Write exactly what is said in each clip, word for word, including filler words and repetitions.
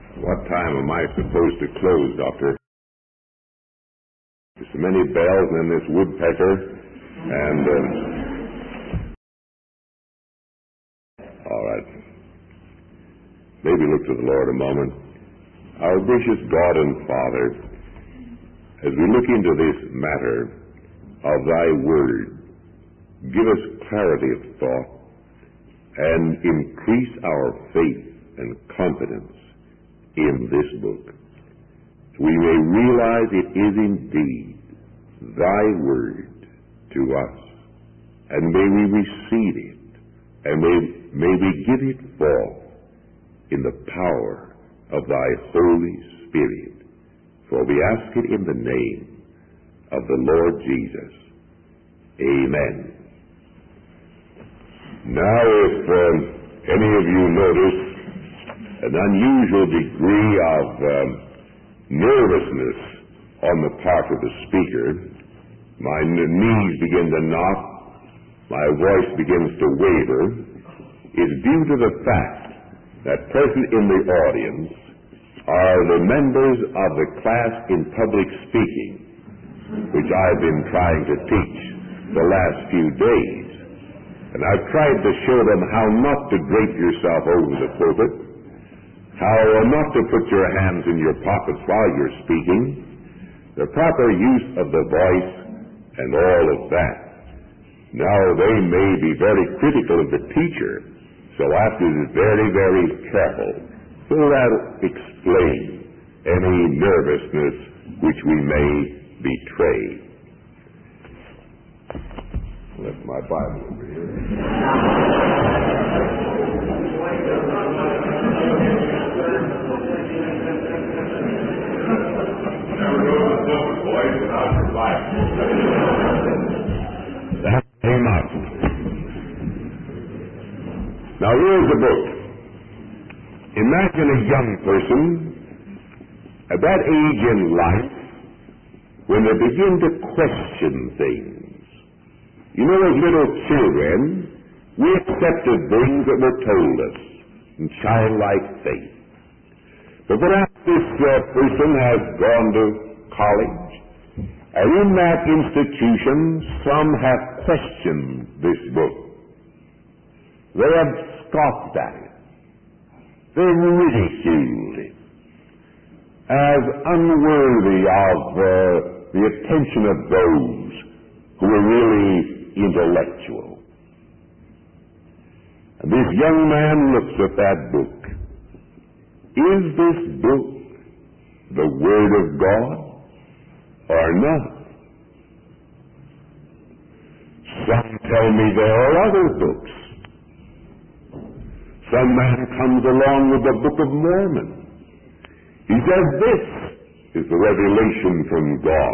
What time am I supposed to close, Doctor? There's so many bells and then this woodpecker, and, um, all right. Maybe look to the Lord a moment. Our gracious God and Father, as we look into this matter of Thy Word, give us clarity of thought and increase our faith and confidence in this book. We may realize it is indeed Thy Word to us, and may we receive it, and may, may we give it forth in the power of Thy Holy Spirit. For we ask it in the name of the Lord Jesus. Amen. Now, if um, any of you notice an unusual degree of um, nervousness on the part of the speaker, my knees begin to knot, my voice begins to waver, is due to the fact that present in the audience are the members of the class in public speaking, which I've been trying to teach the last few days. And I've tried to show them how not to drape yourself over the pulpit, how not to put your hands in your pockets while you're speaking, the proper use of the voice, and all of that. Now, they may be very critical of the teacher, so I have to be very, very careful, so that'll explain any nervousness which we may betray. Left my Bible over here. Never go to the pulpit, boys, without your Bible. That came out. Now here's the book. Imagine a young person at that age in life when they begin to question things. You know, as little children, we accepted things that were told us in childlike faith. But perhaps this uh, person has gone to college, and in that institution, some have questioned this book. They have scoffed at it. They've ridiculed it as unworthy of uh, the attention of those who are really intellectual. And this young man looks at that book. Is this book the Word of God or not? Some tell me there are other books. Some man comes along with the Book of Mormon. He says this is the revelation from God.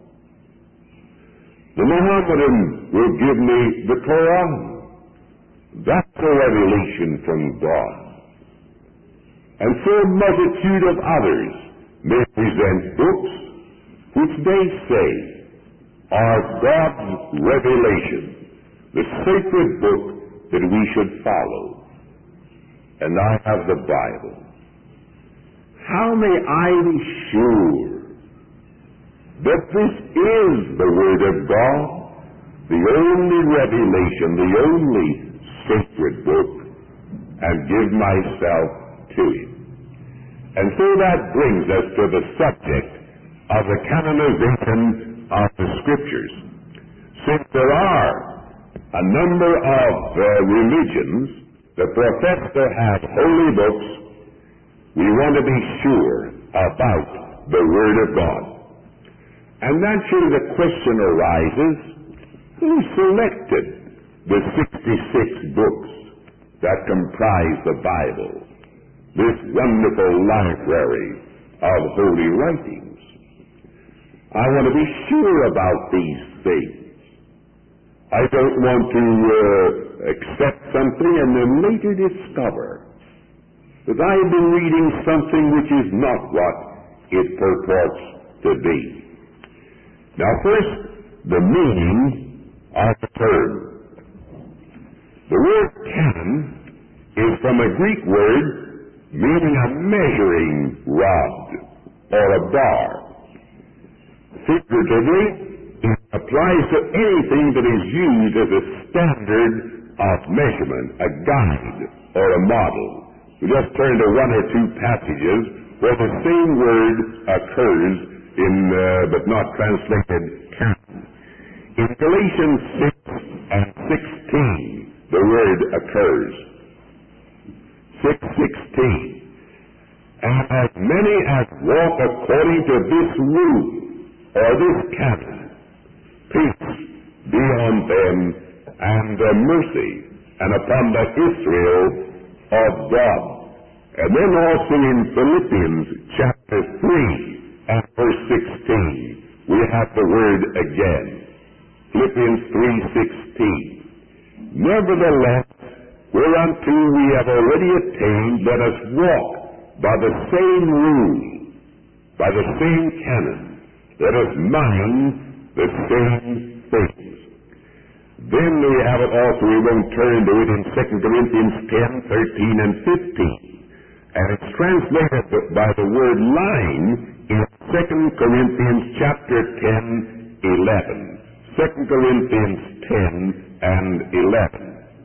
The Mohammedan will give me the Quran. That's a revelation from God. And so a multitude of others may present books which they say are God's revelation, the sacred book that we should follow. And I have the Bible. How may I be sure that this is the Word of God, the only revelation, the only sacred book, and give myself to it? And so that brings us to the subject of the canonization of the Scriptures. Since there are a number of uh, religions that profess to have holy books, we want to be sure about the Word of God. And naturally the question arises, who selected the sixty-six books that comprise the Bible, this wonderful library of holy writings? I want to be sure about these things. I don't want to uh, accept something and then later discover that I have been reading something which is not what it purports to be. Now first, the meaning of the term. The word canon is from a Greek word meaning a measuring rod or a bar. Figuratively, it applies to anything that is used as a standard of measurement, a guide, or a model. We just turn to one or two passages where the same word occurs in, uh, but not translated, canon. In Galatians six and sixteen, the word occurs. six sixteen. And as many as walk according to this rule, or this canon, peace be on them, and uh, mercy, and upon the Israel of God. And then also in Philippians chapter three and verse sixteen, we have the word again. Philippians three sixteen. Nevertheless, whereunto we have already attained, let us walk by the same rule, by the same canon. Let us mind the same things. Then we have it also, we won't turn to it, in Second Corinthians ten, thirteen, and fifteen. And it's translated by the word line in Second Corinthians chapter ten, eleven. Second Corinthians ten and eleven.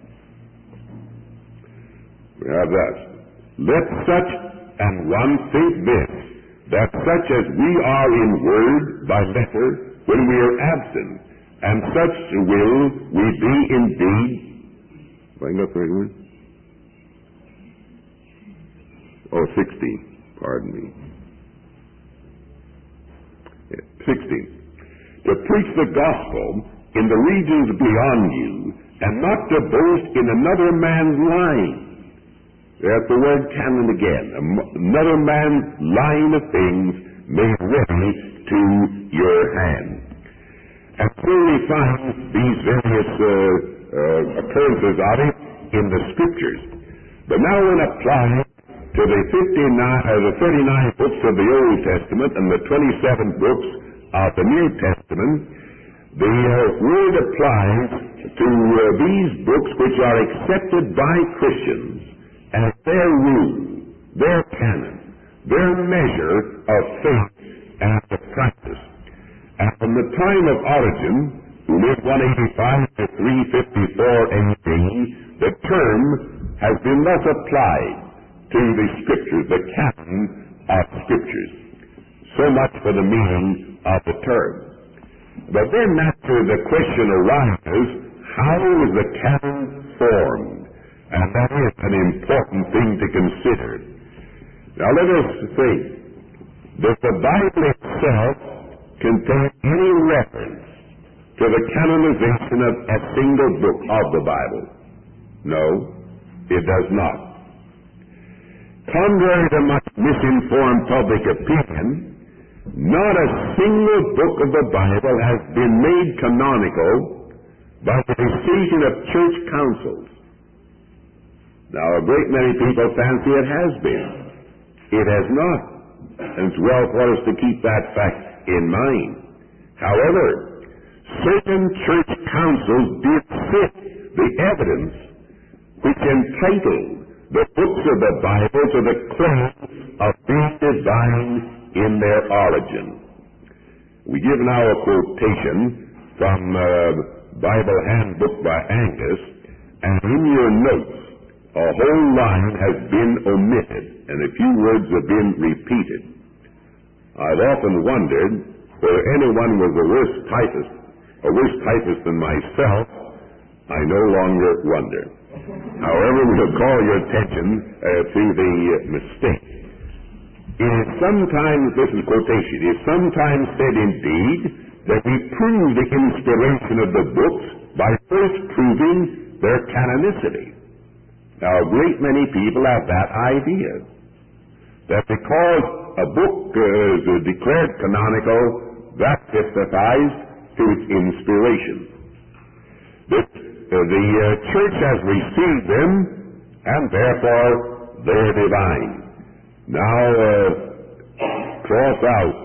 We have that. Let such and one think this, that such as we are in word by letter when we are absent, and such will we be in deed. Have I got the right word? Oh, sixteen. Pardon me. Yeah, sixteen. To preach the gospel in the regions beyond you, and not to boast in another man's line. There's the word canon again. Another man's line of things made ready to your hand. And so we find these various uh, uh, occurrences of it in the Scriptures. But now when applied to the fifty-nine, uh, the thirty-nine books of the Old Testament and the twenty-seven books of the New Testament, the uh, word applies to uh, these books which are accepted by Christians as their rule, their canon, their measure of faith and of practice. And from the time of Origen, who lived one eighty-five to three fifty-four A D, the term has been thus applied to the Scriptures, the canon of Scriptures. So much for the meaning of the term. But then naturally the question arises, how is the canon formed? And that is an important thing to consider. Now let us think, does the Bible itself contain any reference to the canonization of a single book of the Bible? No, it does not. Contrary to much misinformed public opinion, not a single book of the Bible has been made canonical by the decision of church councils. Now, a great many people fancy it has been. It has not. And it's well for us to keep that fact in mind. However, certain church councils did fit the evidence which entitled the books of the Bible to the claim of being divine in their origin. We give now a quotation from uh, Bible Handbook by Angus, and in your notes, a whole line has been omitted, and a few words have been repeated. I've often wondered whether anyone was a worse typist, a worse typist than myself. I no longer wonder. However, we'll call your attention uh, to the uh, mistake. It is sometimes, this is quotation, it is sometimes said indeed that we prove the inspiration of the books by first proving their canonicity. Now, a great many people have that idea, that because a book uh, is declared canonical, that testifies to its inspiration. This, uh, the uh, church has received them, and therefore they're divine. Now, uh, cross out,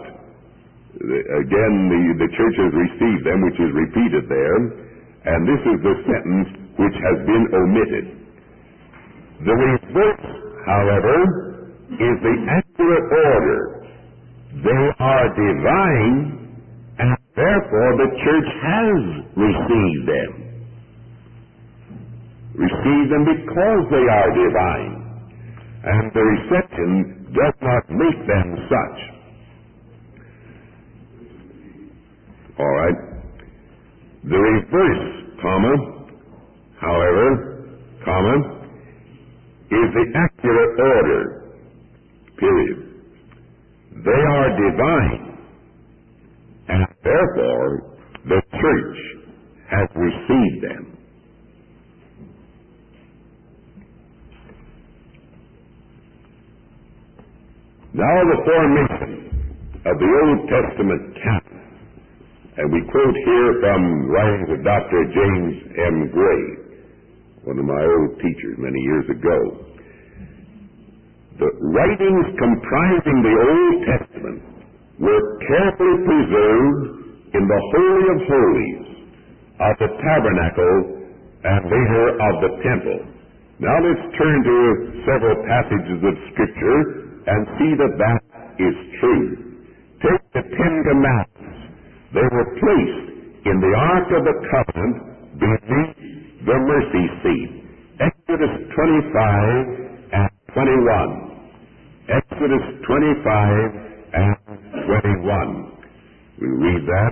again, the, the church has received them, which is repeated there, and this is the sentence which has been omitted. The reverse, however, is the accurate order. They are divine, and therefore the church has received them. Received them because they are divine, and the reception does not make them such. All right. The reverse, comma, however, comma, is the accurate order, period. They are divine, and therefore the church has received them. Now the formation of the Old Testament canon, and we quote here from writings of Doctor James M. Gray, one of my old teachers many years ago. The writings comprising the Old Testament were carefully preserved in the Holy of Holies of the tabernacle and later of the temple. Now let's turn to several passages of Scripture and see that that is true. Take the Ten Commandments. They were placed in the Ark of the Covenant beneath the mercy seat. Exodus twenty-five and twenty-one. Exodus twenty-five and twenty-one. We read that.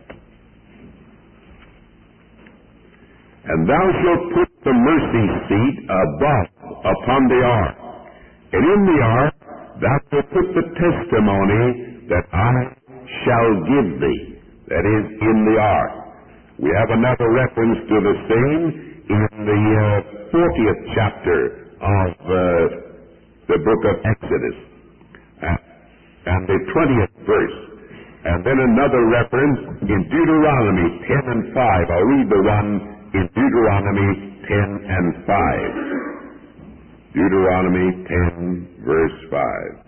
And thou shalt put the mercy seat above upon the ark, and in the ark thou shalt put the testimony that I shall give thee. That is, in the ark. We have another reference to the same in the uh, fortieth chapter of uh, the book of Exodus, uh, and the twentieth verse. And then another reference in Deuteronomy ten and five. I'll read the one in Deuteronomy ten and five. Deuteronomy ten, verse five.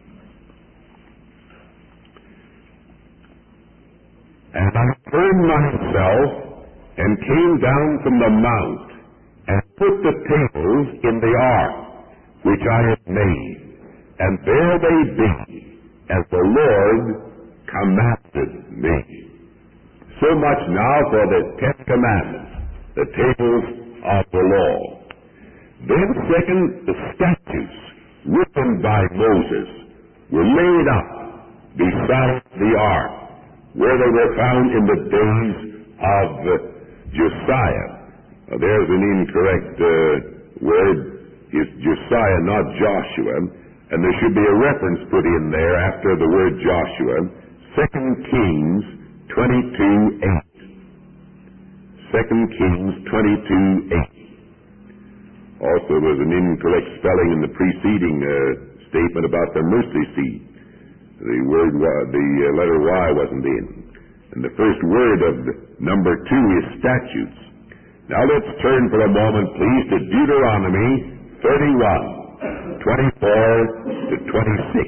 And I turned myself and came down from the mount and put the tables in the ark which I had made, and there they be, as the Lord commanded me. So much now for the Ten Commandments, the tables of the law. Then second, the statutes written by Moses were laid up beside the ark, where they were found in the days of uh, Josiah. Now, there's an incorrect uh, word. It's Josiah, not Joshua, and there should be a reference put in there after the word Joshua. Second Kings twenty-two eight. Second Kings twenty-two eight. Also, there's an incorrect spelling in the preceding uh, statement about the mercy seat. The word, the letter Y wasn't in. And the first word of number two is statutes. Now let's turn for a moment, please, to Deuteronomy thirty-one, twenty-four to twenty-six.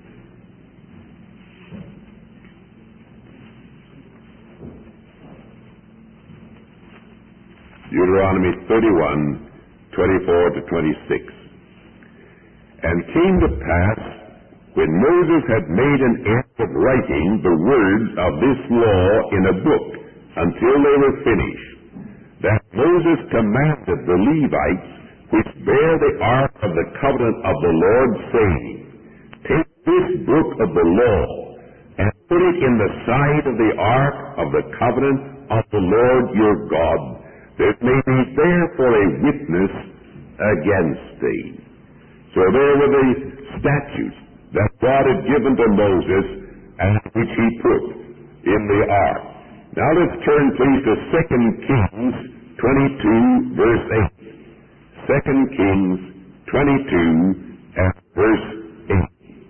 Deuteronomy thirty-one, twenty-four to twenty-six. And came to pass, when Moses had made an end of writing the words of this law in a book until they were finished, that Moses commanded the Levites which bear the ark of the covenant of the Lord, saying, Take this book of the law and put it in the side of the ark of the covenant of the Lord your God, that it may be there for a witness against thee. So there were the statutes that God had given to Moses and which he put in the ark. Now let's turn please to Second Kings twenty-two verse eight. Second Kings twenty-two and verse eight.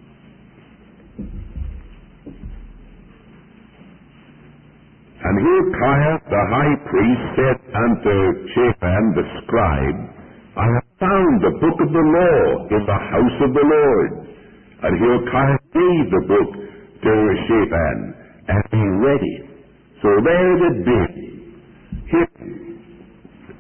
And Hilkiah the high priest said unto Shaphan the scribe, I have found the book of the law in the house of the Lord. And Hilkiah gave the book to Shaphan, and he read it. So there it had been, hidden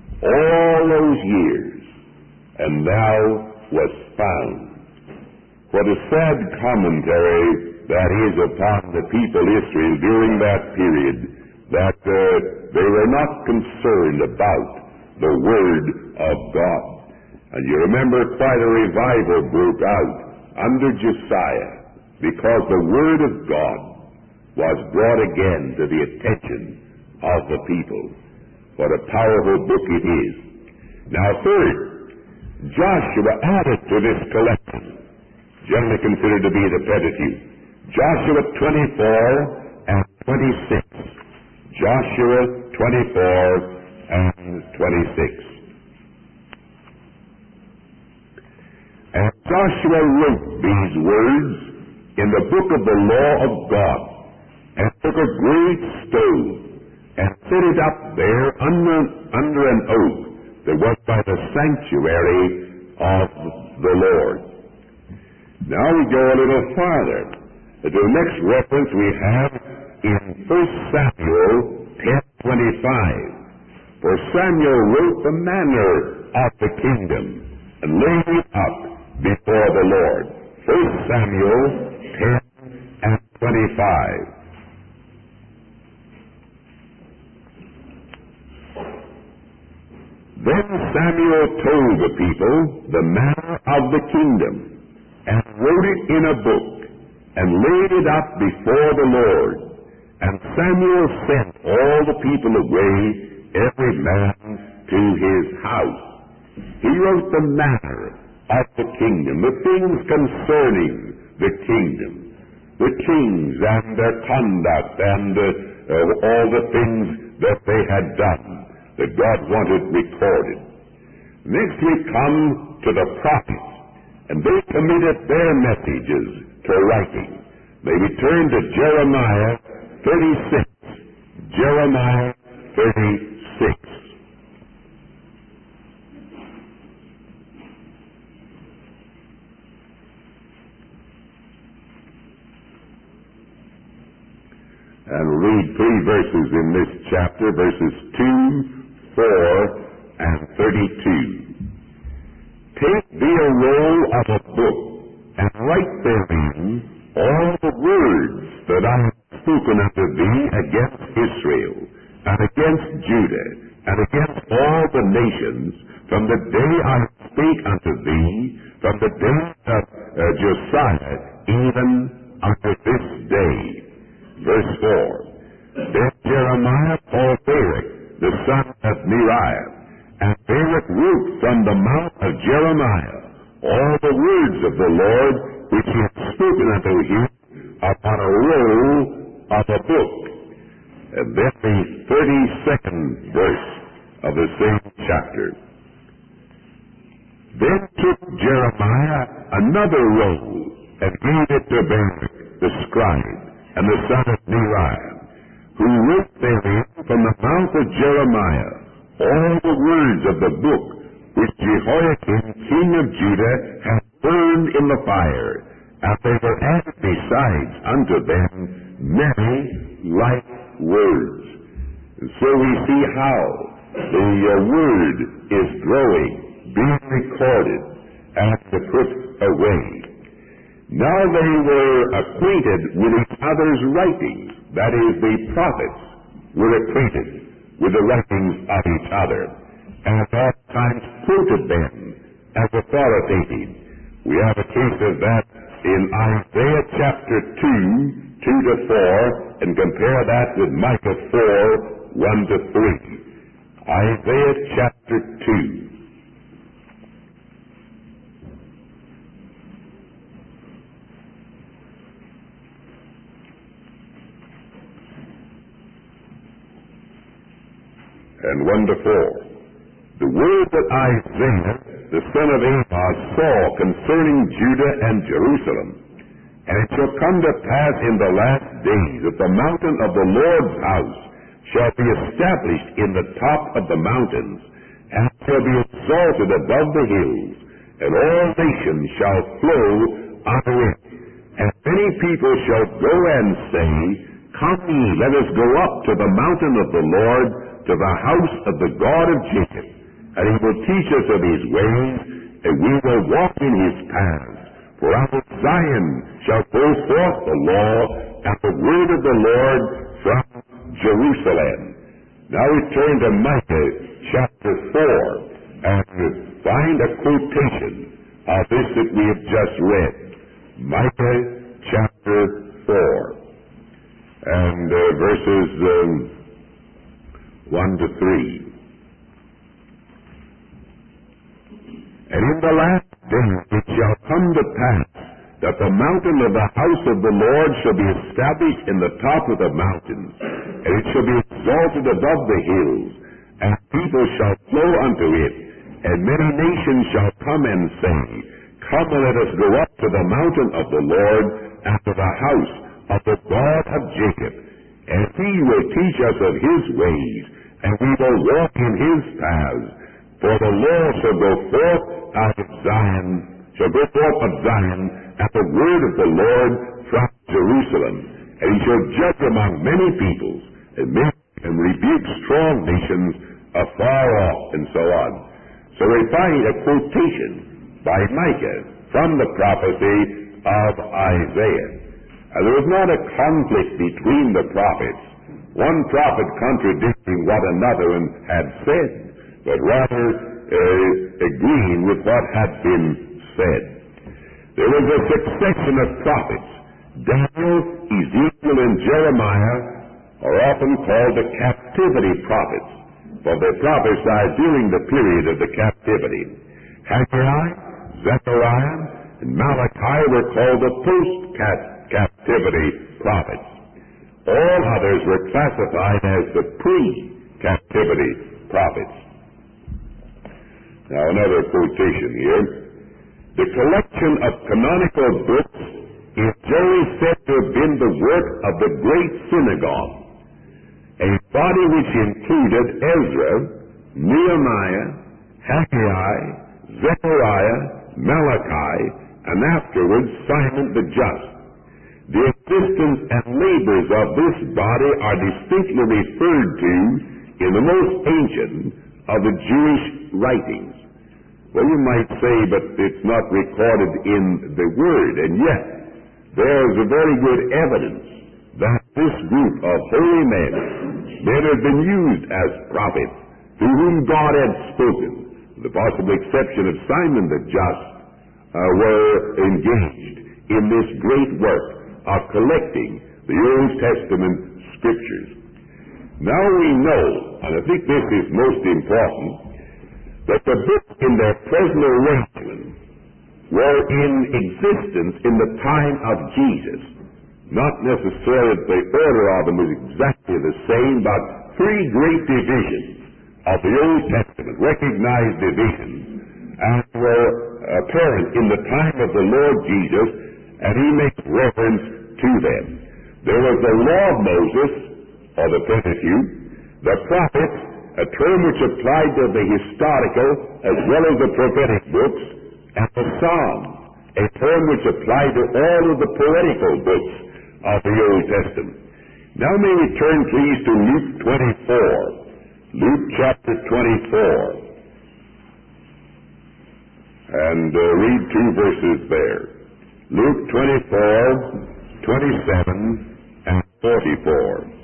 all those years, and now was found. for the sad commentary that is upon the people Israel during that period, that uh, they were not concerned about the Word of God. And you remember quite a revival broke out under Josiah, because the Word of God was brought again to the attention of the people. What a powerful book it is. Now third, Joshua added to this collection, generally considered to be the Pentateuch, Joshua twenty-four and twenty-six. Joshua twenty-four and twenty-six. And Joshua wrote these words in the book of the law of God, and took a great stone, and set it up there under, under an oak that was by the sanctuary of the Lord. Now we go a little farther. The next reference we have in First Samuel ten twenty-five. For Samuel wrote the manner of the kingdom, and laid it up before the Lord. First Samuel ten and twenty-five. Then Samuel told the people the manner of the kingdom, and wrote it in a book, and laid it up before the Lord. And Samuel sent all the people away, every man to his house. He wrote the manner of the kingdom, the things concerning the kingdom, the kings and their conduct, and uh, uh, all the things that they had done, that God wanted recorded. Next we come to the prophets, and they committed their messages to writing. They returned to Jeremiah thirty-six. Jeremiah thirty-six. And read three verses in this chapter, verses two, four, and thirty-two. Take thee a roll of a book, and write therein all the words that I have spoken unto thee against Israel, and against Judah, and against all the nations, from the day I spake unto thee, from the day of uh, Josiah, even unto this day. Verse four. Then Jeremiah called Baruch, the son of Neriah, and Baruch wrote from the mouth of Jeremiah all the words of the Lord which he had spoken unto him upon a roll of a book. And then the thirty-second verse of the same chapter. Then took Jeremiah another roll, and gave it to Baruch the scribe, and the son of Neriah, who wrote therein from the mouth of Jeremiah all the words of the book which Jehoiakim king of Judah had burned in the fire, and they were added besides unto them many like words. And so we see how the uh, word is growing, being recorded, and put away. Now they were acquainted with each other's writings. That is, the prophets were acquainted with the writings of each other, and at that times quoted them as authoritative. We have a case of that in Isaiah chapter two, two to four, and compare that with Micah four, one to three. Isaiah chapter two. And one to four. The word that Isaiah, the son of Amoz, saw concerning Judah and Jerusalem. And it shall come to pass in the last days that the mountain of the Lord's house shall be established in the top of the mountains, and shall be exalted above the hills, and all nations shall flow unto it. And many people shall go and say, Come ye, let us go up to the mountain of the Lord, to the house of the God of Jacob, and he will teach us of his ways, and we will walk in his paths. For out of Zion shall go forth the law and the word of the Lord from Jerusalem. Now we turn to Micah chapter four and find a quotation of this that we have just read. Micah chapter four and uh, verses um, one to three. And in the last days it shall come to pass that the mountain of the house of the Lord shall be established in the top of the mountains, and it shall be exalted above the hills, and people shall flow unto it, and many nations shall come and say, Come, let us go up to the mountain of the Lord, and to the house of the God of Jacob, and he will teach us of his ways, and we will walk in his paths. For the Lord shall go forth out of Zion, shall go forth of Zion, at the word of the Lord from Jerusalem, and he shall judge among many peoples, and make and rebuke strong nations afar off, and so on. So we find a quotation by Micah from the prophecy of Isaiah. And there was not a conflict between the prophets, one prophet contradicting what another had said, but rather uh, agreeing with what had been said. There was a succession of prophets. Daniel, Ezekiel, and Jeremiah are often called the captivity prophets, for they prophesied during the period of the captivity. Haggai, Zechariah, and Malachi were called the post-captivity prophets. All others were classified as the pre-captivity prophets. Now another quotation here. The collection of canonical books is generally said to have been the work of the great synagogue, a body which included Ezra, Nehemiah, Haggai, Zechariah, Malachi, and afterwards Simon the Just. The existence and labors of this body are distinctly referred to in the most ancient of the Jewish writings. Well, you might say, but it's not recorded in the Word, and yet there's a very good evidence that this group of holy men, men have been used as prophets, to whom God had spoken, with the possible exception of Simon the Just, uh, were engaged in this great work of collecting the Old Testament Scriptures. Now we know, and I think this is most important, that the books in their present arrangement were in existence in the time of Jesus. Not necessarily that the order of them was exactly the same, but three great divisions of the Old Testament, recognized divisions, and were apparent in the time of the Lord Jesus, and he makes reference to them. There was the law of Moses, or the Pentateuch, the prophets, a term which applied to the historical as well as the prophetic books, and the Psalms, a term which applied to all of the poetical books of the Old Testament. Now may we turn please to Luke twenty-four. Luke chapter twenty-four. And uh, read two verses there. Luke twenty-four, twenty-seven, and forty-four.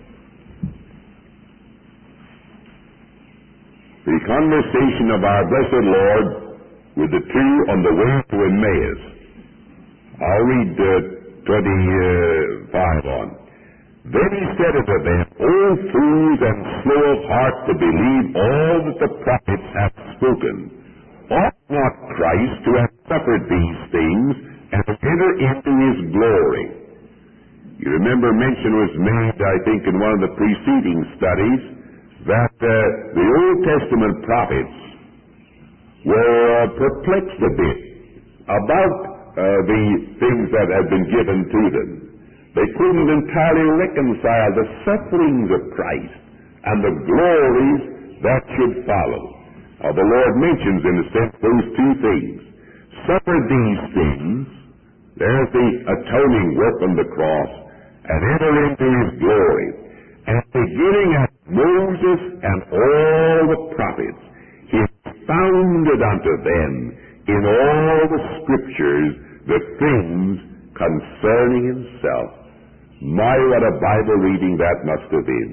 The conversation of our blessed Lord with the two on the way to Emmaus. I'll read uh, twenty-five on. Then he said unto them, O fools and slow of heart to believe all that the prophets have spoken. Ought not Christ to have suffered these things and to enter into his glory? You remember mention was made, I think, in one of the preceding studies, that uh, the Old Testament prophets were uh, perplexed a bit about uh, the things that had been given to them. They couldn't entirely reconcile the sufferings of Christ and the glories that should follow. Now, the Lord mentions, in a sense, those two things. Suffer these things, there's the atoning work on the cross, and enter into his glory. And beginning at Moses and all the prophets, he expounded unto them in all the Scriptures the things concerning himself. My, what a Bible reading that must have been.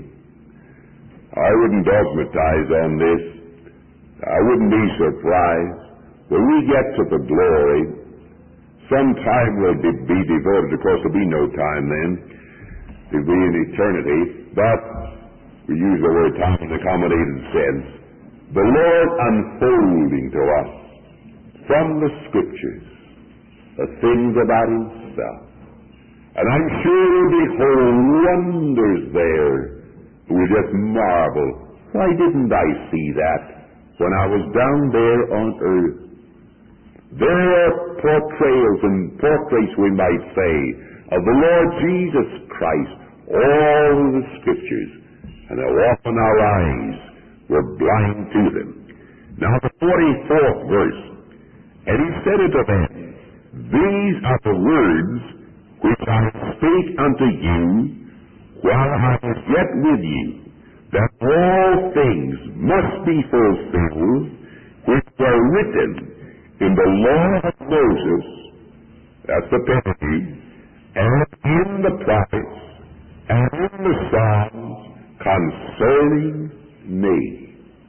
I wouldn't dogmatize on this. I wouldn't be surprised. When we get to the glory, some time will be, be devoted. Of course, there'll be no time then. There'll be an eternity. But we use the word time in an accommodated sense. The Lord unfolding to us from the Scriptures the things about himself. And I'm sure we'll behold wonders there. We'll just marvel. Why didn't I see that when I was down there on earth? There are portrayals and portraits, we might say, of the Lord Jesus Christ, all the Scriptures, and how often our eyes were blind to them. Now the forty-fourth verse, and he said unto them, These are the words which I spake unto you while I was yet with you, that all things must be fulfilled which were written in the law of Moses, that's the Pentateuch, and in the prophets, and in the Psalms concerning me.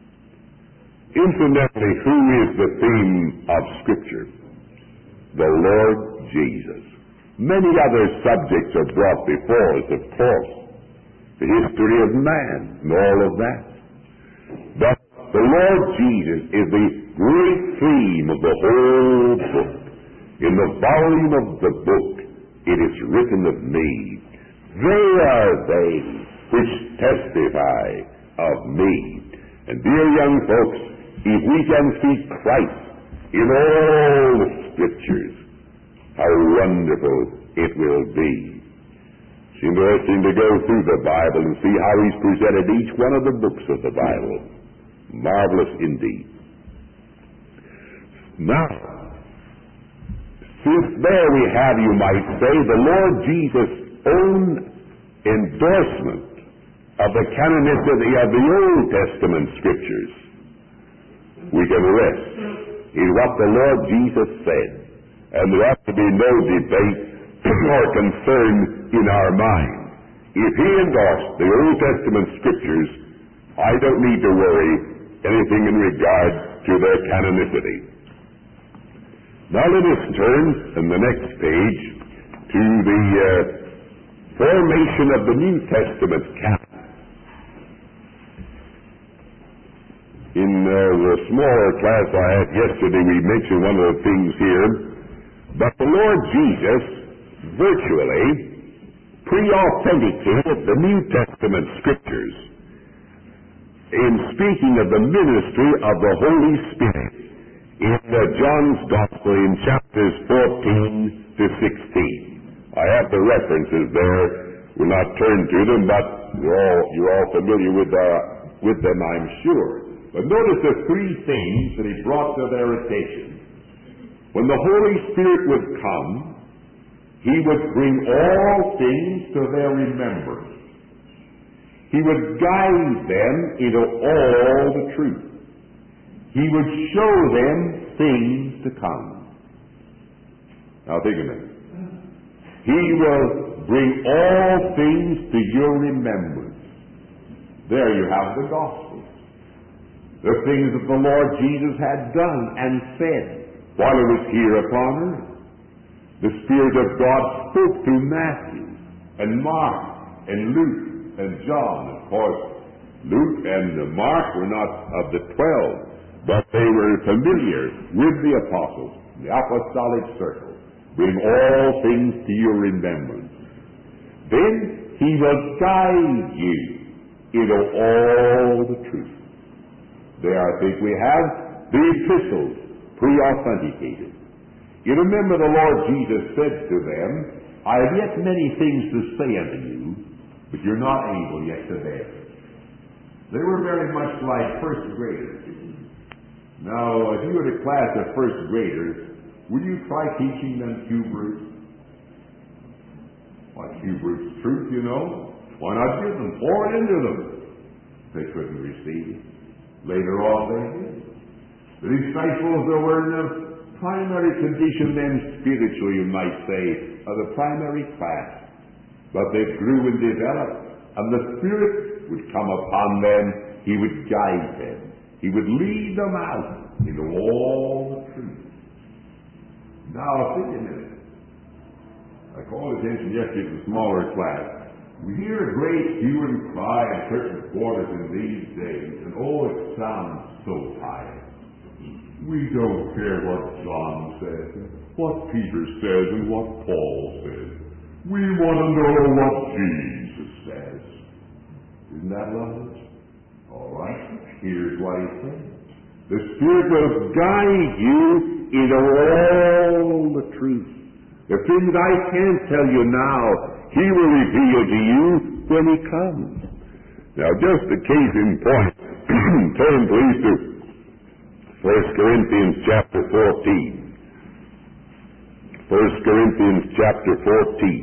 Incidentally, who is the theme of Scripture? The Lord Jesus. Many other subjects are brought before us, of course. The history of man and all of that. But the Lord Jesus is the great theme of the whole book. In the volume of the book, it is written of me. They are they which testify of me. And dear young folks, if we can see Christ in all the Scriptures, how wonderful it will be. It's interesting to go through the Bible and see how he's presented each one of the books of the Bible. Marvelous indeed. Now, since there we have, you might say, the Lord Jesus' own endorsement of the canonicity of the Old Testament Scriptures, we can rest in what the Lord Jesus said, and there ought to be no debate or concern in our mind. If he endorsed the Old Testament Scriptures, I don't need to worry anything in regard to their canonicity. Now let us turn in the next page to the uh, formation of the New Testament canon. In uh, the smaller class I had yesterday, we mentioned one of the things here, but the Lord Jesus virtually pre-authenticated the New Testament Scriptures in speaking of the ministry of the Holy Spirit in uh, John's Gospel in chapters fourteen to sixteen. I have the references there. We'll not turn to them, but you're all, you're all familiar with, uh, with them, I'm sure. But notice the three things that he brought to their attention. When the Holy Spirit would come, he would bring all things to their remembrance. He would guide them into all the truth. He would show them things to come. Now think a minute. He will bring all things to your remembrance. There you have the gospel. The things that the Lord Jesus had done and said while he was here upon earth. The Spirit of God spoke through Matthew and Mark and Luke and John. Of course, Luke and Mark were not of the twelve, but they were familiar with the apostles, the apostolic circle. Bring all things to your remembrance. Then he will guide you into all the truth. There I think we have the epistles pre-authenticated. You remember the Lord Jesus said to them, I have yet many things to say unto you, but you're not able yet to bear. They were very much like first graders. Now, if you were a class of first graders, would you try teaching them cube roots? What, cube roots truth, you know? Why not give them? Pour it into them. They couldn't receive it. Later on they did. The disciples that were in the primary condition then spiritually, you might say, of the primary class. But they grew and developed, and the Spirit would come upon them. He would guide them. He would lead them out into all the truth. Now, think a minute. I called attention yesterday to the smaller class. We hear a great hue and cry in certain quarters in these days, and oh, it sounds so pious. We don't care what John says, what Peter says, and what Paul says. We want to know what Jesus says. Isn't that lovely? All right. Here's what he says. The Spirit will guide you into all the truth. The things I can't tell you now, He will reveal to you when He comes. Now, just a case in point, turn please to First Corinthians chapter fourteen. First Corinthians chapter fourteen.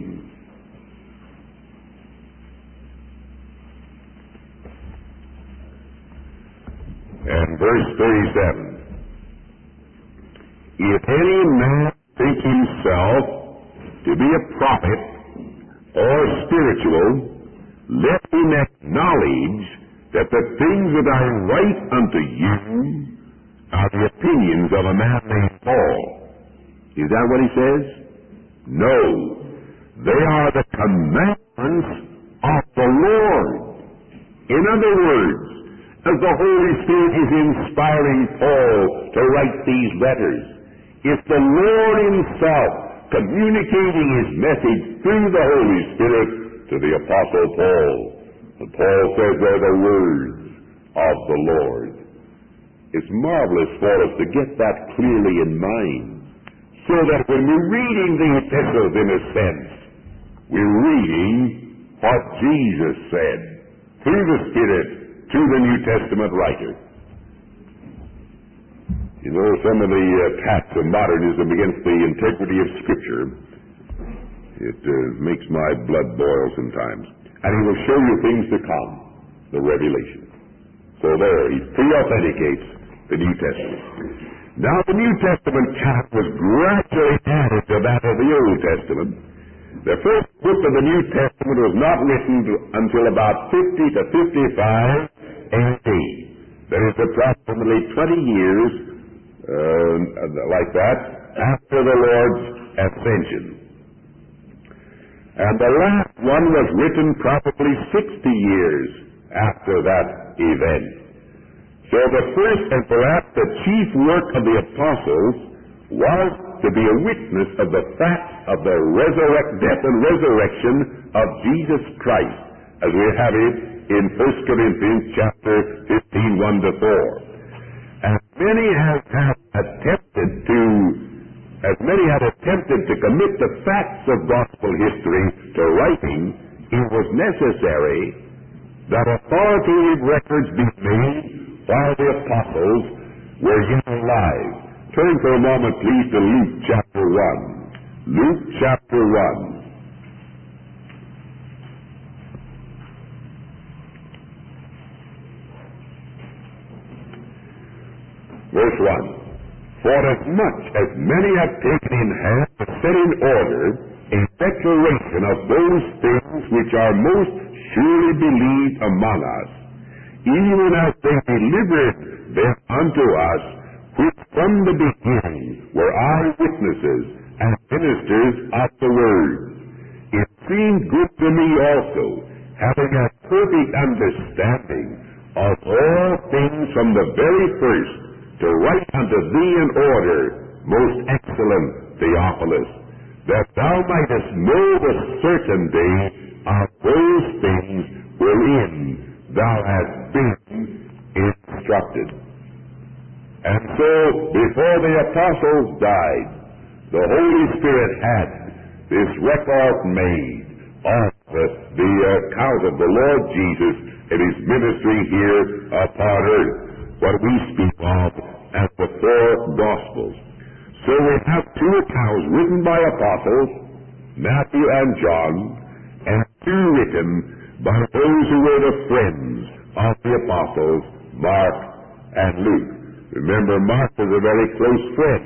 And verse thirty-seven. If any man think himself to be a prophet or spiritual, let him acknowledge that the things that I write unto you are the opinions of a man named Paul. Is that what he says? No. They are the commandments of the Lord. In other words, as the Holy Spirit is inspiring Paul to write these letters, it's the Lord Himself communicating His message through the Holy Spirit to the Apostle Paul. And Paul says they're the words of the Lord. It's marvelous for us to get that clearly in mind, so that when we're reading the epistles, in a sense, we're reading what Jesus said through the Spirit to the New Testament writer. You know, some of the attacks of modernism against the integrity of Scripture, it uh, makes my blood boil sometimes. And he will show you things to come, the revelation. So there, he pre-authenticates the New Testament. Now, the New Testament canon was gradually added to that of the Old Testament. The first book of the New Testament was not written until about fifty to fifty-five A D. That is approximately twenty years, uh, like that, after the Lord's ascension. And the last one was written probably sixty years after that event. So the first and perhaps the chief work of the apostles was to be a witness of the facts of the resurrect, death and resurrection of Jesus Christ, as we have it in First Corinthians chapter fifteen, one to four. And many have, have attempted to, as many had attempted to commit the facts of gospel history to writing, it was necessary that authoritative records be made while the apostles were yet alive. Turn for a moment, please, to Luke chapter one. Luke chapter one. Verse one. For as much as many have taken in hand to set in order a declaration of those things which are most surely believed among us, even as they delivered them unto us, which from the beginning were eyewitnesses and ministers of the word. It seemed good to me also, having a perfect understanding of all things from the very first, to write unto thee in order, most excellent Theophilus, that thou mightest know the certainty of those things wherein thou hast been instructed. And so, before the apostles died, the Holy Spirit had this record made of the, the account of the Lord Jesus and His ministry here upon earth, what we speak of as the four Gospels. So we have two accounts written by apostles, Matthew and John, and two written by those who were the friends of the apostles, Mark and Luke. Remember, Mark was a very close friend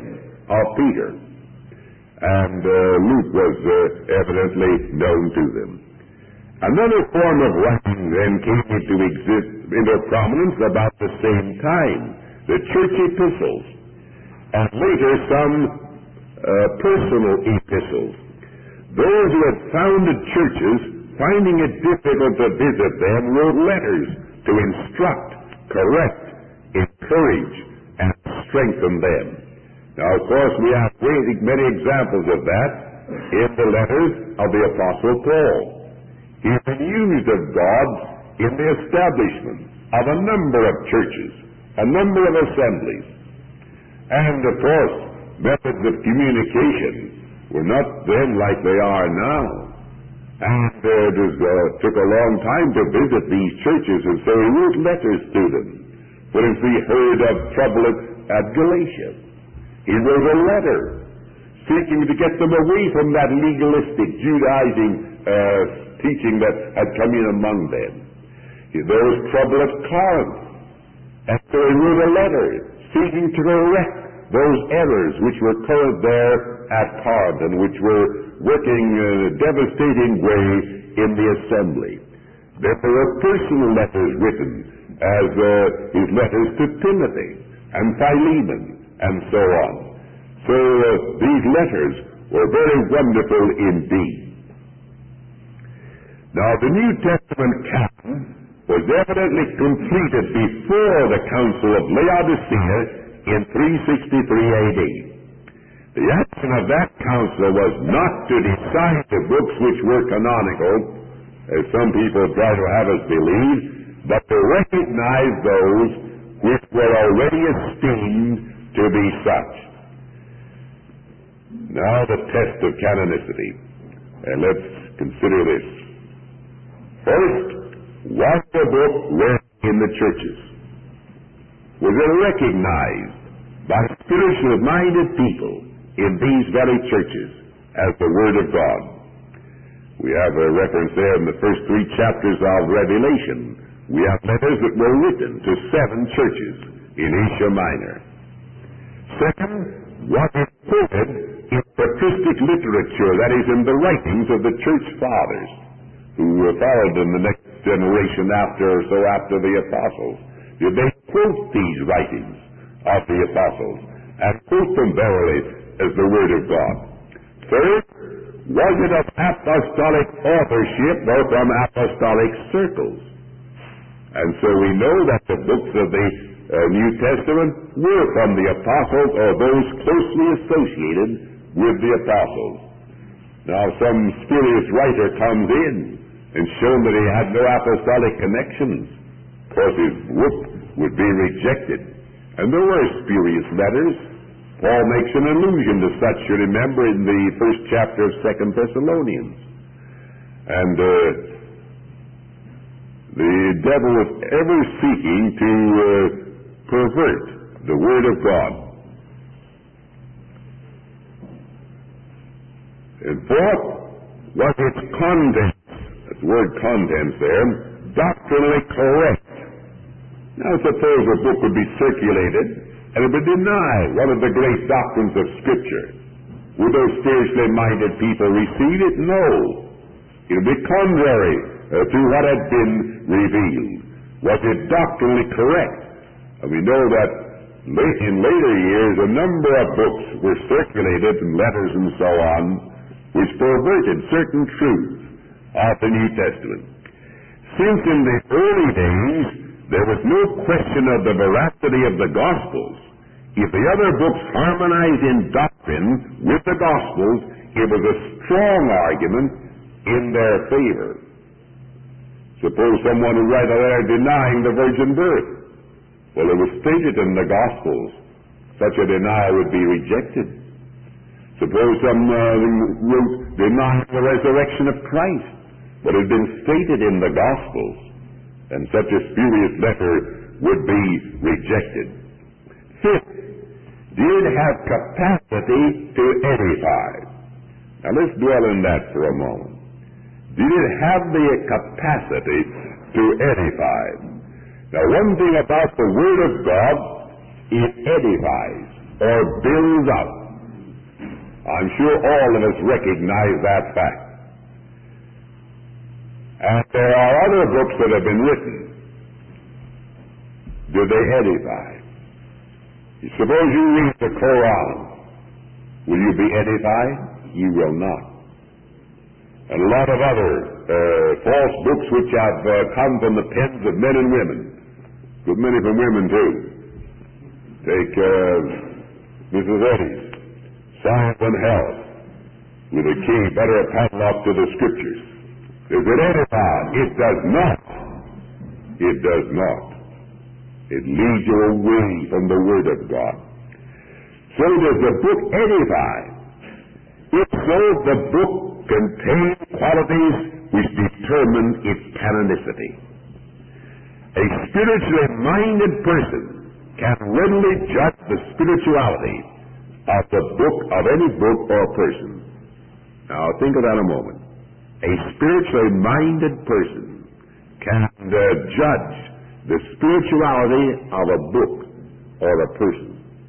of Peter. And uh, Luke was uh, evidently known to them. Another form of writing then came into exist, into prominence about the same time, the church epistles, and later some uh, personal epistles. Those who had founded churches, finding it difficult to visit them, wrote letters to instruct, correct, encourage, and strengthen them. Now, of course, we have many examples of that in the letters of the Apostle Paul. He has been used of God in the establishment of a number of churches, a number of assemblies. And, of course, methods of communication were not then like they are now. And uh, it was, uh, took a long time to visit these churches, and so he wrote letters to them. For instance, we heard of trouble at, at Galatia. He wrote a letter seeking to get them away from that legalistic, Judaizing uh, teaching that had come in among them. There was trouble at Corinth, and so he wrote a letter seeking to correct those errors which were current there at Corinth and which were working in a devastating way in the assembly. There were personal letters written, as uh, his letters to Timothy and Philemon and so on. So uh, these letters were very wonderful indeed. Now, the New Testament canon was evidently completed before the Council of Laodicea in three sixty-three A D. The action of that council was not to decide the books which were canonical, as some people try to have us believe, but to recognize those which were already esteemed to be such. Now the test of canonicity. And let's consider this. First, was the book read in the churches? Was it recognized by spiritual-minded people in these very churches as the Word of God? We have a reference there in the first three chapters of Revelation. We have letters that were written to seven churches in Asia Minor. Second, was it quoted in patristic literature, that is, in the writings of the church fathers, who were followed in the next generation after or so after the apostles? Did they quote these writings of the apostles and quote them verily as the Word of God? Third, was it of apostolic authorship or from apostolic circles? And so we know that the books of the uh, New Testament were from the apostles or those closely associated with the apostles. Now some spurious writer comes in and shown that he had no apostolic connections. Of course, his work would be rejected. And there were spurious letters. Paul makes an allusion to such, you remember, in the first chapter of Second Thessalonians. And uh, the devil is ever seeking to uh, pervert the Word of God. And fourth, was its contents, that's the word contents there, doctrinally correct? Now suppose a book would be circulated and it would deny one of the great doctrines of Scripture. Would those spiritually minded people receive it? No. It would be contrary uh, to what had been revealed. Was it doctrinally correct? And we know that late, in later years a number of books were circulated and letters and so on which perverted certain truths of the New Testament. Since in the early days there was no question of the veracity of the Gospels, if the other books harmonized in doctrine with the Gospels, it was a strong argument in their favor. Suppose someone would write a letter denying the virgin birth. Well, it was stated in the Gospels. Such a denial would be rejected. Suppose someone wrote denying the resurrection of Christ. But it had been stated in the Gospels, and such a spurious letter would be rejected. Fifth, did it have capacity to edify? Now let's dwell in that for a moment. Did it have the capacity to edify? Now one thing about the Word of God, it edifies or builds up. I'm sure all of us recognize that fact. And there are other books that have been written. Do they edify? Suppose you read the Quran. Will you be edified? You will not. And a lot of other uh, false books which have uh, come from the pens of men and women. Good many from women too. Take uh, Missus Eddy's Science and Health with a key, better a padlock to the Scriptures. Does it edify? It does not. It does not. It leads you away from the Word of God. So does the book edify? If so, the book contains qualities which determine its canonicity. A spiritually minded person can readily judge the spirituality of the book, of any book or person. Now think of that a moment. A spiritually minded person can uh, judge the spirituality of a book or a person.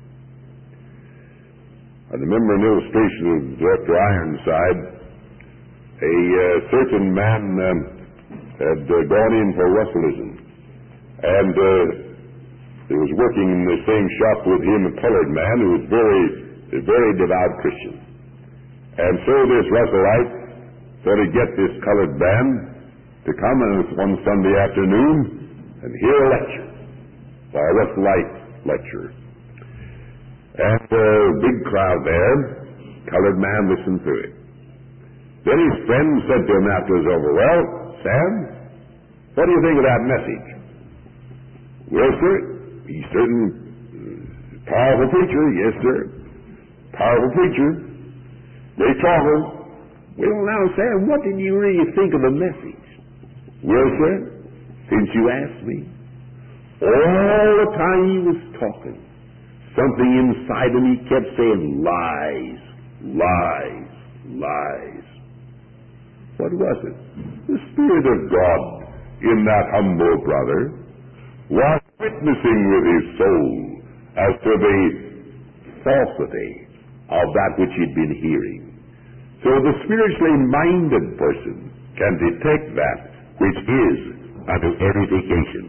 I remember an illustration of Doctor Ironside. A uh, certain man um, had uh, gone in for Russellism, and uh, he was working in the same shop with him, a colored man who was very, a very devout Christian. And so this Russellite thought he'd get this colored man to come on Sunday afternoon and hear a lecture, by a Russellite lecturer. And a big crowd there, colored man listened to it. Then his friend said to him after it was over, "Well, Sam, what do you think of that message?" "Well, sir, he's certain uh, powerful preacher." "Yes, sir, powerful preacher. Great talker." "Well, now, Sam, what did you really think of the message?" "Well, sir, since you asked me, all the time he was talking, something inside him he kept saying, lies, lies, lies." What was it? The Spirit of God in that humble brother was witnessing with his soul as to the falsity of that which he'd been hearing. So the spiritually minded person can detect that which is unto edification.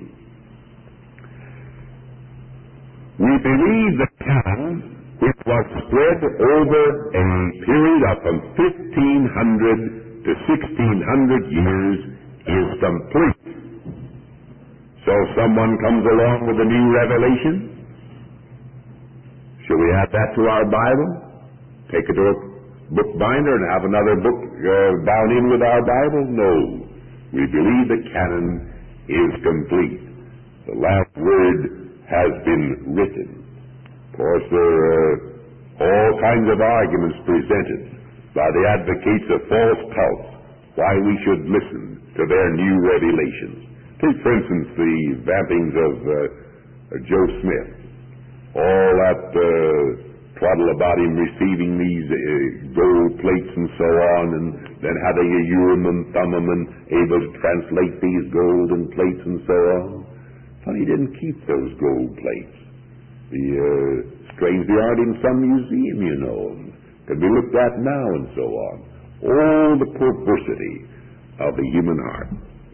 We believe the canon, which was spread over a period of from fifteen hundred to sixteen hundred years, is complete. So if someone comes along with a new revelation, shall we add that to our Bible? Take it to a bookbinder and have another book uh, bound in with our Bible? No. We believe the canon is complete. The last word has been written. Of course, there are all kinds of arguments presented by the advocates of false cults why we should listen to their new revelations. Take, for instance, the vampings of uh, Joe Smith. All that uh, twaddle about him receiving these uh, gold plates and so on, and then having a Urim and Thummim and able to translate these golden plates and so on. But he didn't keep those gold plates. The uh, strange they are in some museum, you know, can be looked at now and so on. All the perversity of the human heart.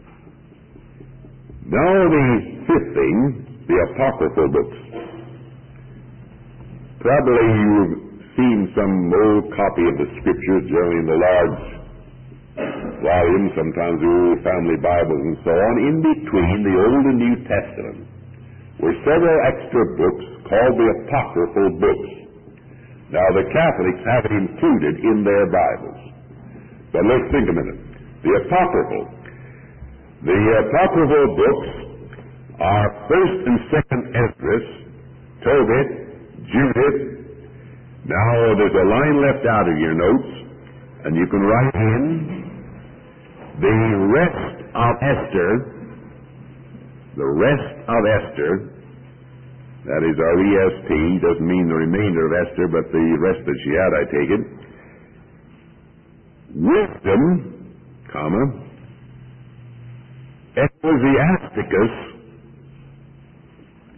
Now the fifth thing, the apocryphal books. Probably you've seen some old copy of the Scriptures, generally in the large volumes, sometimes the old family Bibles and so on. In between the Old and New Testament were several extra books called the apocryphal books. Now the Catholics have it included in their Bibles. But let's think a minute. The apocryphal. The apocryphal books are First and Second Esdras, Tobit, Judith. Now there's a line left out of your notes, and you can write in the rest of Esther. The rest of Esther. That is our E S T, doesn't mean the remainder of Esther, but the rest that she had, I take it. Wisdom, comma, Ecclesiasticus,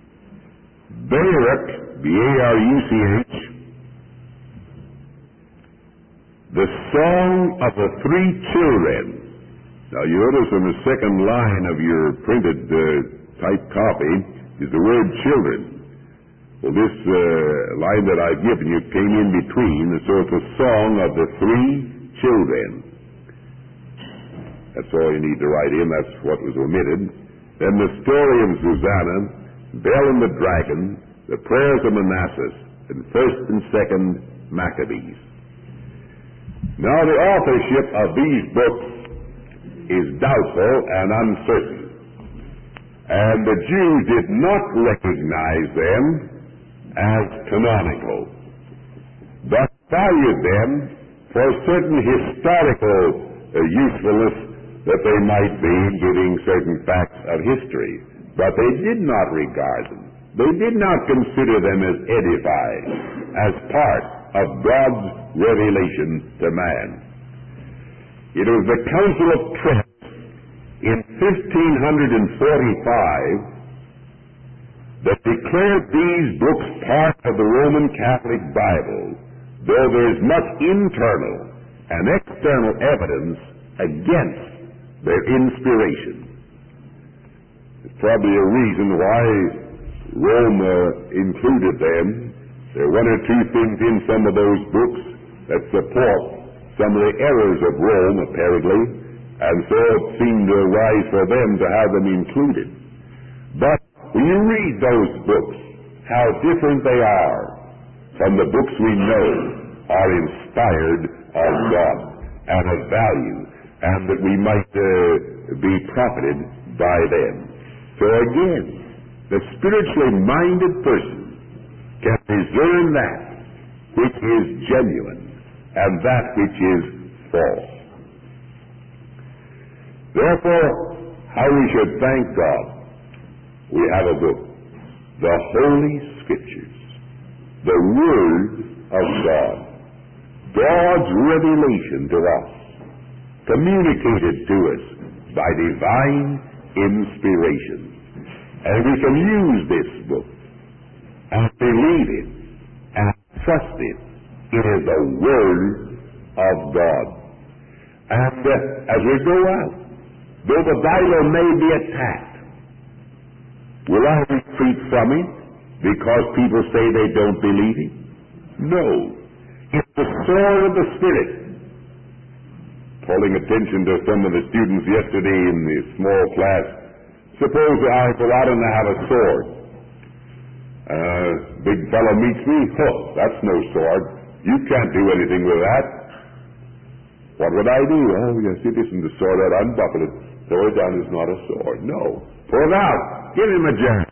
Baruch, B A R U C H, the song of the three children. Now you notice on the second line of your printed uh, type copy is the word children. Well, this uh, line that I've given you came in between, so it's a song of the three children. That's all you need to write in. That's what was omitted. Then the story of Susanna, Bel and the Dragon, the prayers of Manasseh, and first and second Maccabees. Now the authorship of these books is doubtful and uncertain, and the Jews did not recognize them as canonical, but valued them for certain historical uh, usefulness that they might be in giving certain facts of history. But they did not regard them. They did not consider them as edifying, as part of God's revelation to man. It was the Council of Trent in fifteen forty-five that declared these books part of the Roman Catholic Bible, though there is much internal and external evidence against their inspiration. There's probably a reason why Rome uh, included them. There are one or two things in some of those books that support some of the errors of Rome, apparently, and so it seemed uh, wise for them to have them included. But when you read those books, how different they are from the books we know are inspired of God and of value, and that we might uh, be profited by them. So again, the spiritually minded person can discern that which is genuine and that which is false. Therefore, how we should thank God. We have a book, the Holy Scriptures, the Word of God, God's revelation to us, communicated to us by divine inspiration. And we can use this book and believe it and trust it. It is the Word of God. And uh, as we go out, though the Bible may be attacked, will I retreat from it because people say they don't believe it? No. It's the sword of the Spirit. Calling attention to some of the students yesterday in the small class, suppose I go out and I have a sword. Uh, big fellow meets me, huh, that's no sword. You can't do anything with that. What would I do? Oh, yes, it isn't a sword. I'd unbuckle it. Throw it down. It's not a sword. No. Pull it out. Give him a jab.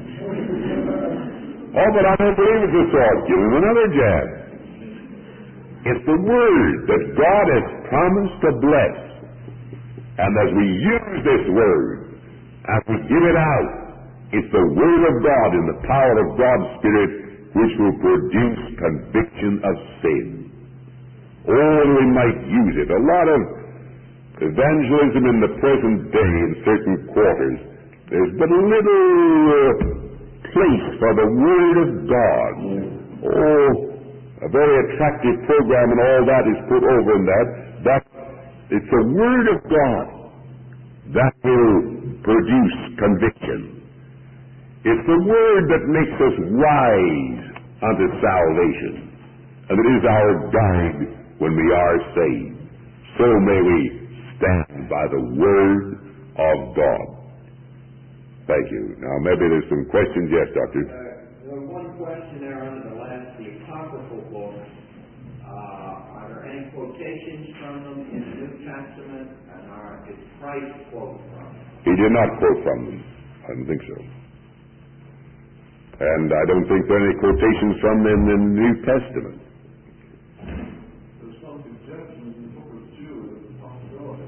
Oh, but I don't believe it's a sword. Give him another jab. It's the Word that God has promised to bless. And as we use this Word, as we give it out, it's the Word of God in the power of God's Spirit which will produce conviction of sin. Oh, we might use it. A lot of evangelism in the present day in certain quarters, there's but a little uh, place for the Word of God. Oh, a very attractive program and all that is put over in that, but it's the Word of God that will produce conviction. It's the Word that makes us wise unto salvation, and it is our guide when we are saved. So may we stand by the Word of God. Thank you. Now, maybe there's some questions. Yes, Doctor? Uh, there was one question there under the last, the Apocryphal books. Uh, are there any quotations from them in the New Testament? And are, did Christ quote from them? He did not quote from them. I don't think so. And I don't think there are any quotations from them in the New Testament. There's some suggestion in the book of Jude as a possibility.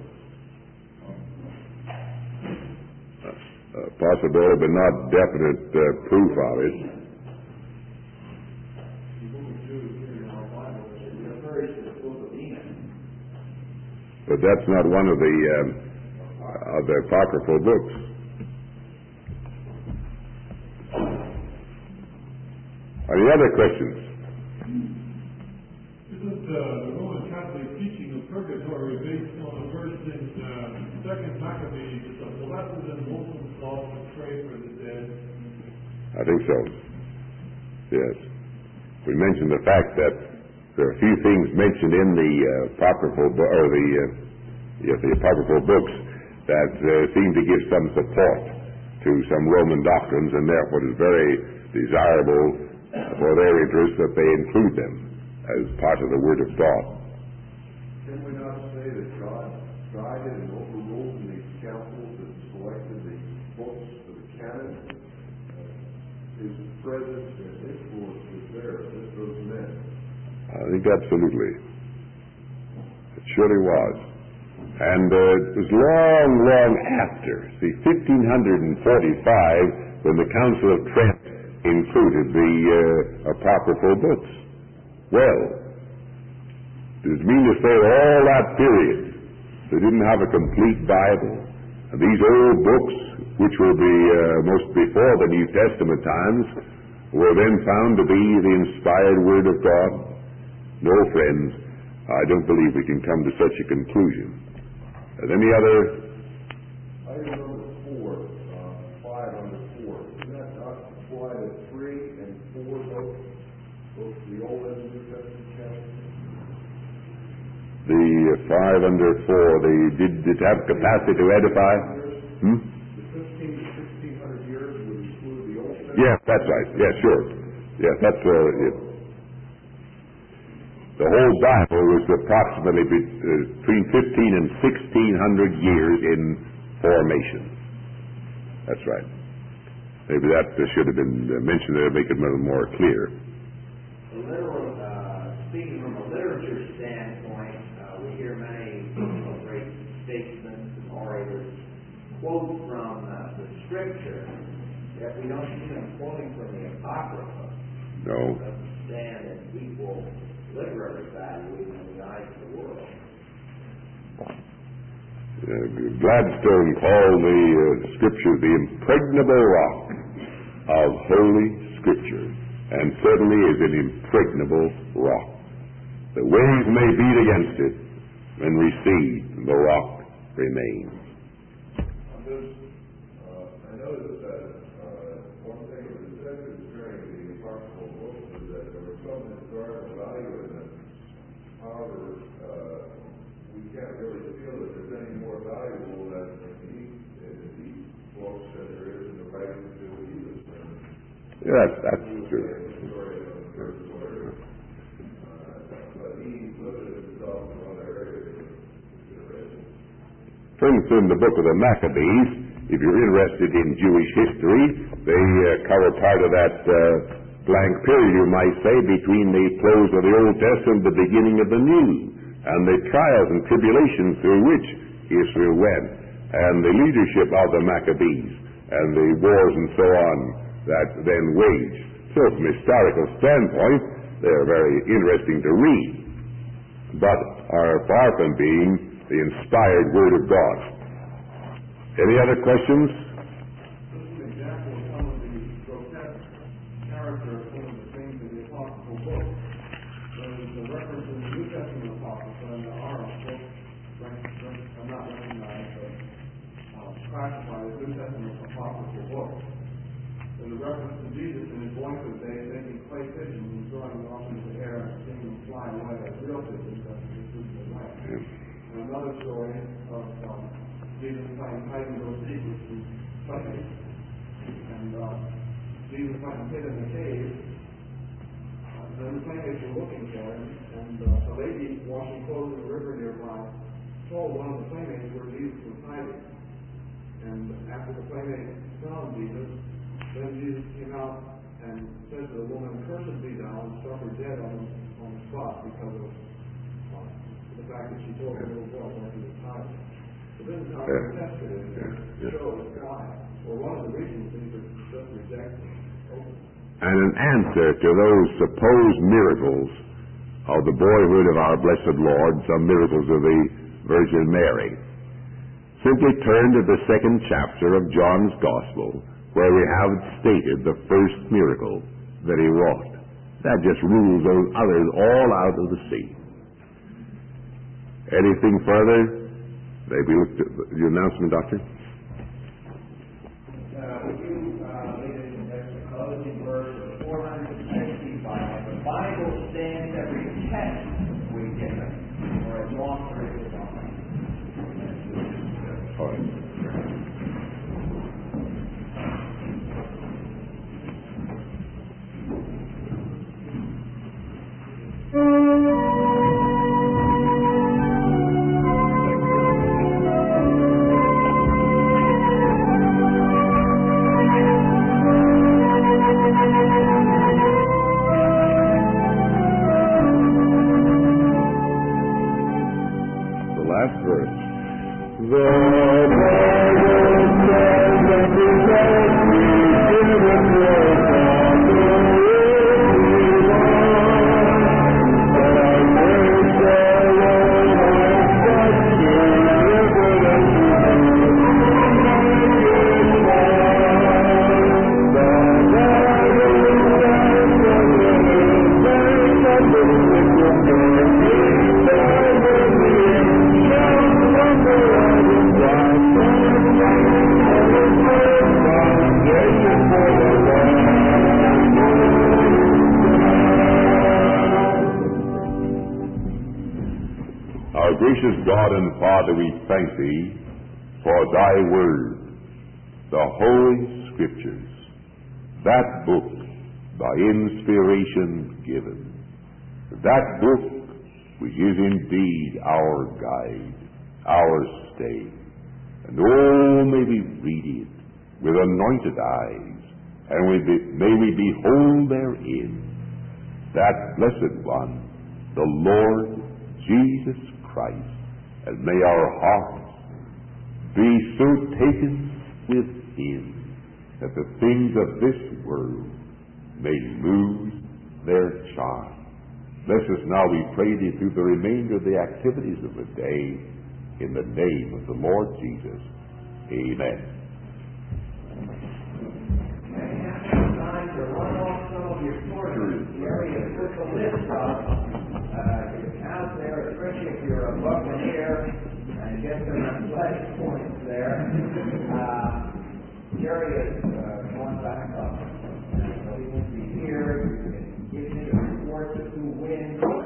Uh, possibility, but not definite uh, proof of it. The book of Jude is here in our Bible. It refers to the book of Enoch. But that's not one of the um, of the apocryphal books. Any other questions? Isn't uh, the Roman Catholic purgatory based on a verse in uh, Second Maccabees, the blessed and wholesome thought to pray for the dead. I think so. Yes. We mentioned the fact that there are a few things mentioned in the uh, apocryphal bo- or the uh, yes, the apocryphal books that uh, seem to give some support to some Roman doctrines, and therefore it is very desirable for their interest that they include them as part of the Word of God. Can we not say that God guided and overruled in these councils that selected the books for the canon? Uh, his presence and influence was there with those men. I think absolutely. It surely was. And uh, it was long, long after, see, fifteen forty-five, when the Council of Trent included the uh, apocryphal books. Well, does it mean to say all that period they didn't have a complete Bible? And these old books, which will be uh, most before the New Testament times, were then found to be the inspired Word of God? No, friends, I don't believe we can come to such a conclusion. Is any other? Item number four, uh, five under four. Isn't that not apply to three and four both, both the Old and New Testament canon? The uh, five under four, they did it have capacity to edify? Hmm? The fifteen to sixteen hundred years would include the Old Testament. Yes, that's right. Yes, sure. Yes, that's uh, it. The whole Bible was approximately be, uh, between fifteen and sixteen hundred years in formation. That's right. Maybe that uh, should have been uh, mentioned there to make it a little more clear. The literal, uh, speaking from a literature standpoint, uh, we hear many uh, great statesmen and orators quote from uh, the Scripture, yet we don't see them quoting from the Apocrypha. No. It doesn't stand in equal literary value even in the eyes of the world. Uh, Gladstone called the uh, Scripture the impregnable rock of Holy Scripture, and certainly is an impregnable rock. The waves may beat against it and recede, the rock remains. On this, uh, I noticed that uh, one thing that was said concerning the apocryphal books is that there was some historical value in them. However, uh, we can't really feel that there's any more valuable than in these, in these books than there is in the writings of Jesus. Yes, that's true. For instance, in the book of the Maccabees, if you're interested in Jewish history, they uh, cover part of that uh, blank period, you might say, between the close of the Old Testament and the beginning of the New, and the trials and tribulations through which Israel went, and the leadership of the Maccabees, and the wars and so on that then waged. So from a historical standpoint, they are very interesting to read, but are far from being the inspired Word of God. Any other questions? This is an example of some of the grotesque character of some of the things in the apocryphal books. There's a reference in the New Testament apocrypha, and there are books, I'm not recognized, but uh, classified as New Testament apocryphal books. There's a reference to Jesus in his boyhood days making clay pigeons and throwing them off into the air and seeing them fly away as real pigeons as they flew to the land. And another story of um, Jesus trying to hide those secrets from playmates. And uh, Jesus trying to hid in the cave. Uh, then the playmates were looking for him, and uh, a lady washing clothes in the river nearby told one of the playmates where Jesus was hiding. And after the playmates found Jesus, then Jesus came out and said to the woman, "Cursed be thou," and struck her dead on, on the spot because of uh, the fact that she told the little boy where he was hiding. So this is how yeah. tested it to show why, or one of the reasons these are just rejected. And an answer to those supposed miracles of the boyhood of our blessed Lord, some miracles of the Virgin Mary. Simply turn to the second chapter of John's Gospel, where we have stated the first miracle that he wrought. That just rules those others all out of the sea. Anything further? Maybe look at your announcement, Doctor. Uh, would you uh, lead us in just the closing verse of four hundred sixty-five? The Bible stands every test we give it, for as long as it is on. All right. The last verse. The Bible says that the Lord will give us Our gracious God and Father, we thank Thee for Thy Word, the Holy Scriptures, that book by inspiration given. That book which is indeed our guide, our stay. And oh, may we read it with anointed eyes, and we be, may we behold therein that blessed one, the Lord Jesus Christ, and may our hearts be so taken with Him that the things of this world may lose their charm. Bless us now, we pray Thee, through the remainder of the activities of the day, in the name of the Lord Jesus. Amen. Time to run off some of your porters. Gary has put the list up. Uh, out there, especially if you're a buccaneer, and get some athletic points there. Uh, Jerry has uh, gone back up. So he won't be here. You can give me the reports of who wins.